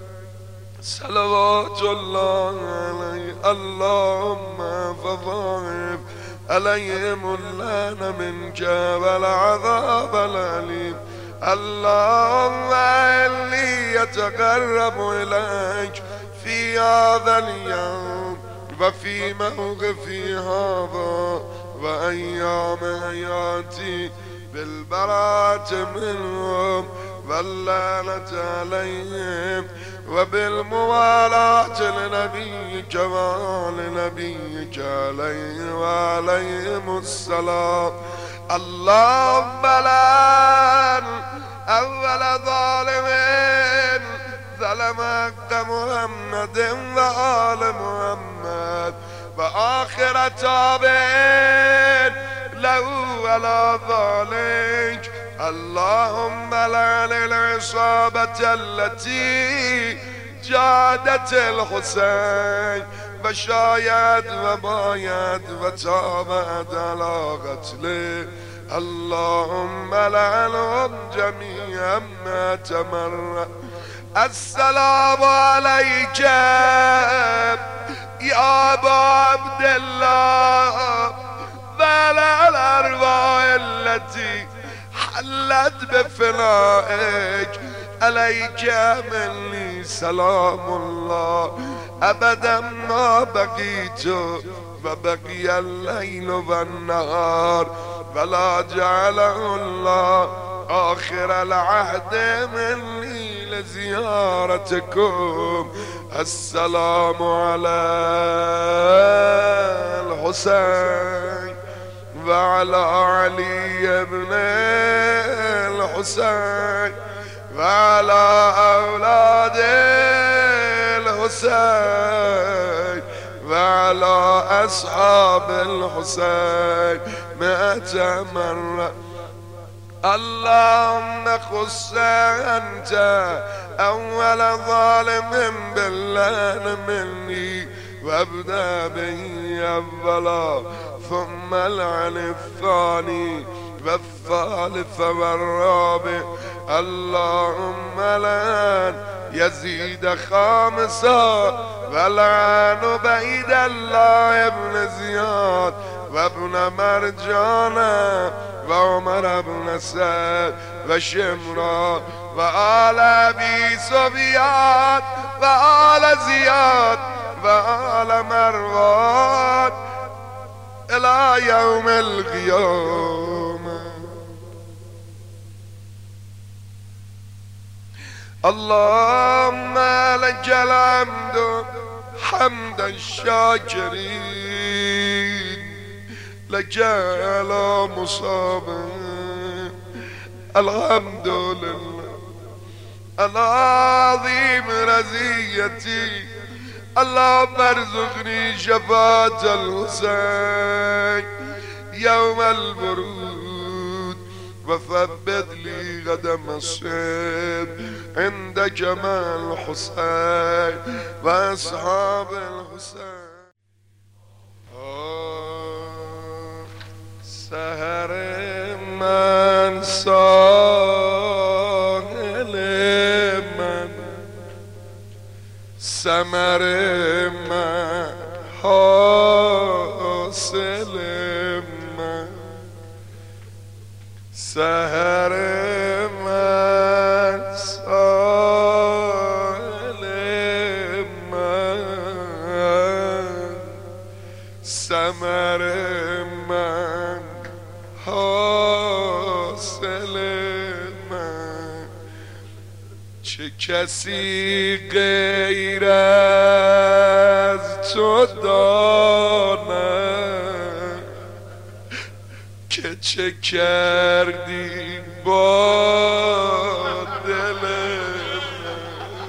صلوات الله علیه. اللهم فضاعف علیهم اللعن منک والعذاب العلیم. اللهم انی یتقرب الیک فی هذا اليوم و فی موقفی هذا و ایام حیاتی بالبراءة منهم واللعنة عليهم وبالموالاة لنبيك وآل نبيك عليه وعليهم السلام. اللهم لعن أول ظالم سلام حق محمد و آل محمد و آخر تابع له على ذلك. اللهم لعن العصابة التي جادت الحسين و شاید و باید و تابعت على قتله. اللهم لعنهم جميعا ما تمر. السلام عليك يا ابا عبد الله وعلى الارواح التي حلت بفنائك. عليك مني سلام الله ابدا ما بقيت وبقي الليل والنهار ولا جعله الله آخر العهد مني لزيارتكم. السلام على الحسين وعلى علي بن الحسين وعلى أولاد الحسين وعلى أصحاب الحسين 100 مرة. اللهم خص أنت أول ظالم باللعن مني وابدأ به أولا ثم العن الثاني والثالث والرابع. اللهم لعن يزيد خامسا ولعن بعيد الله ابن زياد وابن مرجانا وعمر بن سعد وشمرا وآل أبي سفيان وآل زياد وآل مروان إلى يوم القيامة. اللهم لك الحمد حمد الشاكرين لك على مصاب. الحمد لله العظيم رزيتي. اللهم ارزقني شفاعة الحسين يوم الورود وثبت لي قدم الصدق عند جمال الحسين واصحاب الحسين. سهر من ساحل من ثمر من حاصل من. سهر من ساحل من ثمر من حاصل من. چه کسی غیر از تو داند که چه کردی با دل من.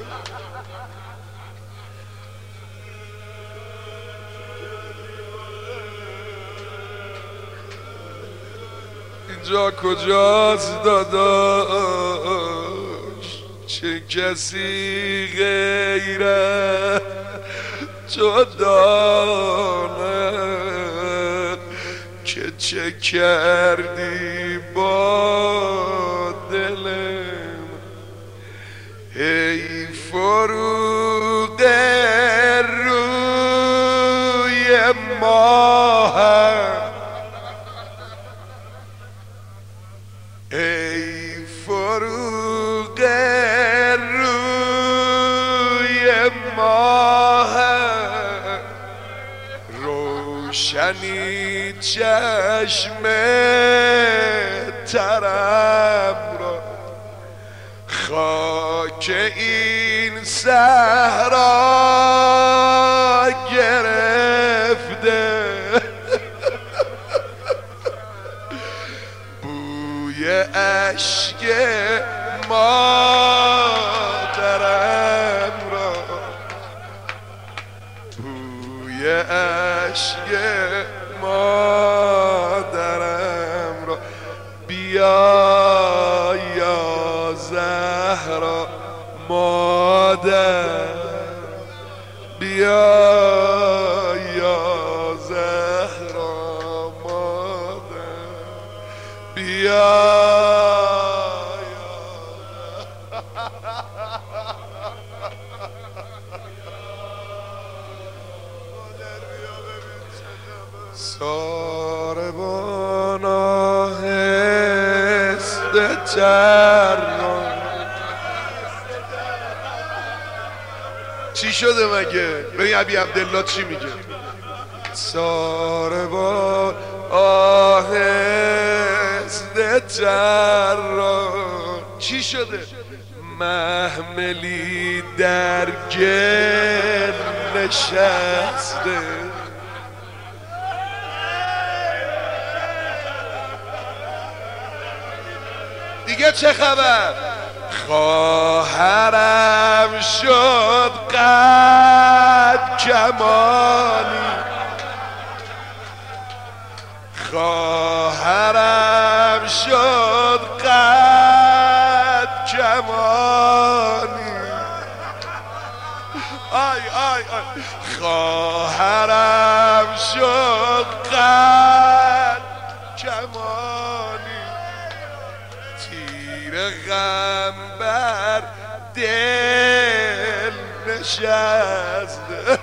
اینجا کجاست داداش؟ چه کسی غیر تو داند که چه کردی با دل من. ای فروغ روی ماه ای فروغ روی ماه روشنی چشم ترم را خاک این صحرا گرفته. بوی اشک مادرم بیا ساربان آهسته تر. چی شده مگه؟ ببین ابی عبدالله چی میگه. ساربان آهسته تر چی شده؟ محملی در گل نشسته. دیگه چه خبر؟ خواهرم شد قد کمالی، خواهرم شد قد کمالی. آی آی آی خواهرم شد قد کمالی. تیر غم بر دل نشسته،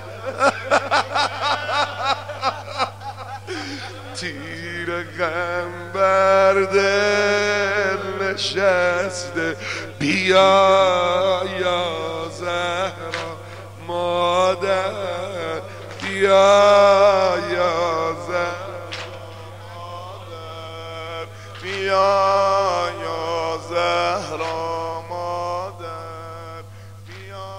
تیر غم بر دل نشسته. بیا یا زهرا مادر، بیا یا زهرا مادر، بیا یا زهرا مادر، بیا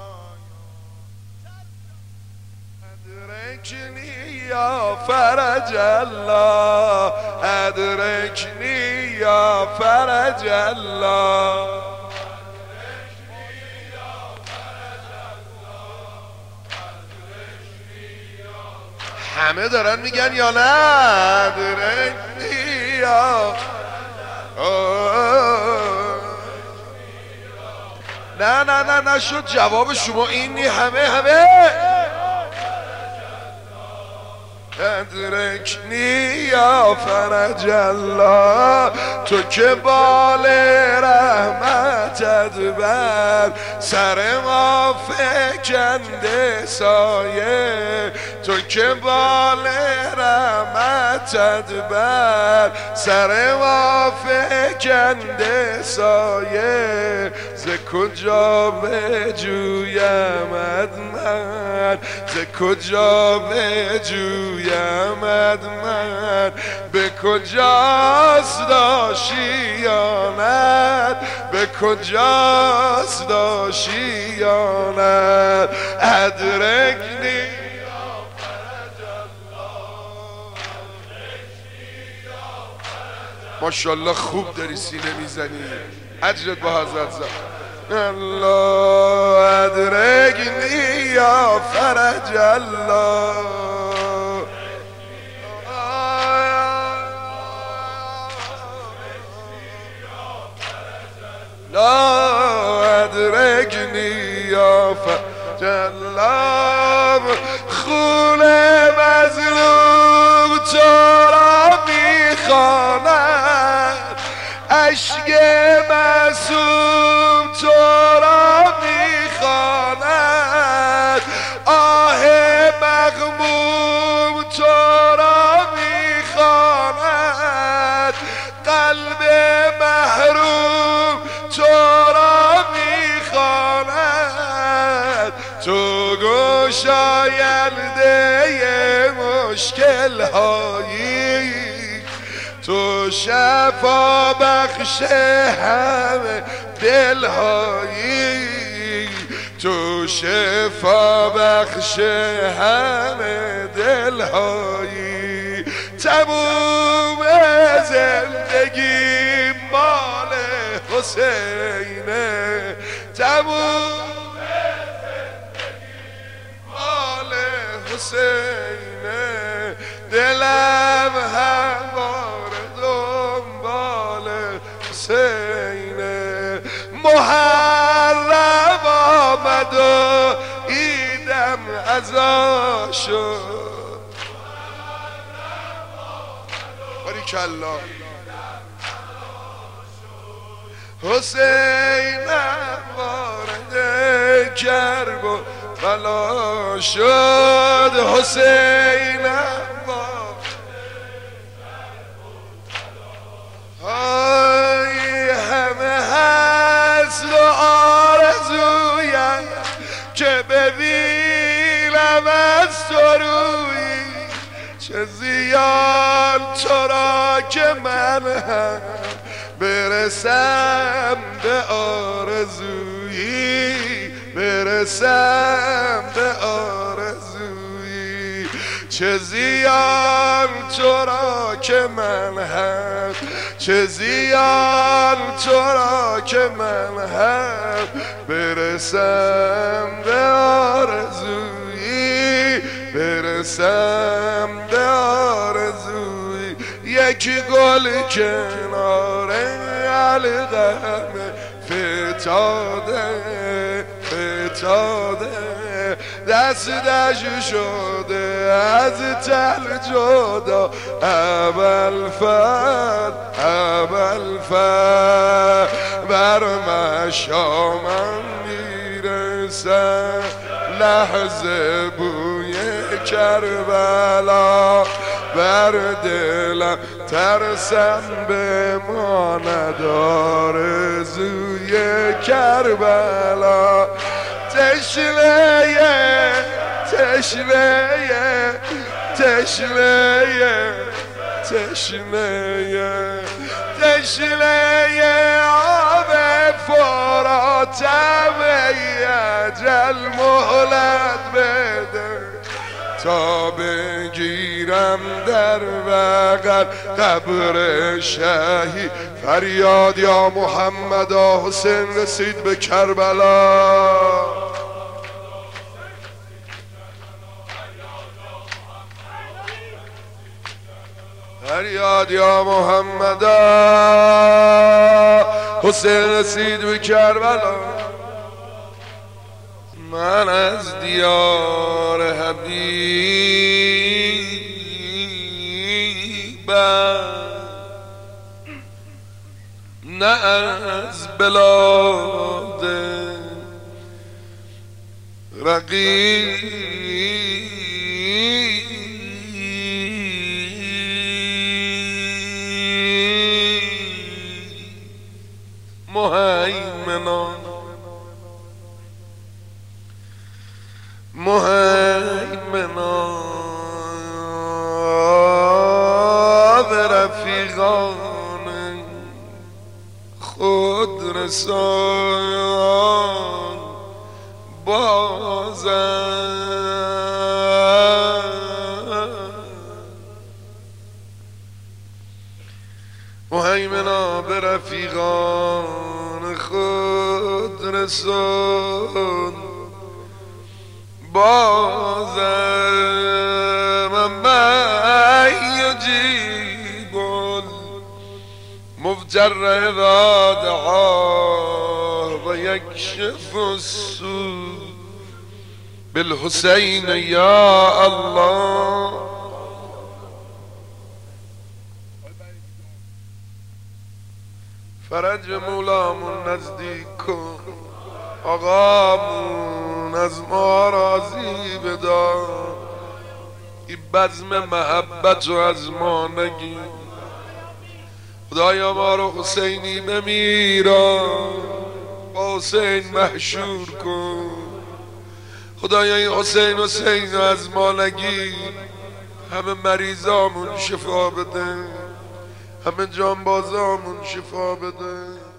ادرکنی یا فرج الله، ادرکنی یا فرج الله. همه دارن میگن یا نه؟ ادرکنی یا نه نه نه نشد جواب شما این نی. همه ادرکنی یا فرج الله، تو که بال رحمتت بر سر ما فکنده سایه، تو که بال رحمتت بر سر ما فکنده سایه. ز کجا بجویمت من، ز کجا بجویمت من، به کجاست آشیانت، به کجاست آشیانت. ادرکنی ماشاءالله خوب داری سینه میزنی، اجرت با حضرت زد. الله ادرکنی یا فرج الله، لا ادرکنی یا فرج الله. خون مظلوم تو را میخواند، اشک معصوم تو را میخواند، آه مغموم تو را میخواند، قلب محروم تو را میخواند. تو گشاینده مشکل هایی، تو شفا بخش همه دلهایی، تو شفا بخش همه دلهایی. تموم زندگی مال حسینه، تموم زندگی مال حسینه. دلم همواره دنبال حسینه. محرم آمد و عیدم عزا شد. باریکالله حسینم وارد کرب و بلا شد حسینم های همه هست و آرزویم که ببینم از تو روی چه زیان تو را که من هم برسم به آرزویی برسم به آرزویی چه زیان تو را که من هم چه زیان تو را که من هم برسم به آرزویی برسم به آرزویی یکی گل کنار القمه فتاده فتاده دستش شده از تل جدا ابوالفضل بر مشامم میرسه لحظه بوی کربلا بر دلم ترسم به ما نداره زوی کربلا تشنه تشنه تشنه تشنه تشنه آب فراتم اجل مهلت بده تا بگیرم در بغل قبر شهید فریاد یا محمد حسین رسید به کربلا فریاد یا محمد حسین رسید به کربلا من از دیار حبیبم نه از بلاد رقیب مهیمنا مهیمنا به رفیقان خود رسان بازم مهیمنا به رفیقان خود رسان بازم من یجیب المضطر اذا دعاه و یکشف السوء بالحسین یا الله فرج مولامون نزدیک کن آقامون از ما راضی بدار این بزم محبت رو از ما نگیر خدایا ما رو حسینی بمیران با حسین محشور کن خدایا این حسین رو از ما نگیر همه مریضامون شفا بده همه جانبازامون شفا بده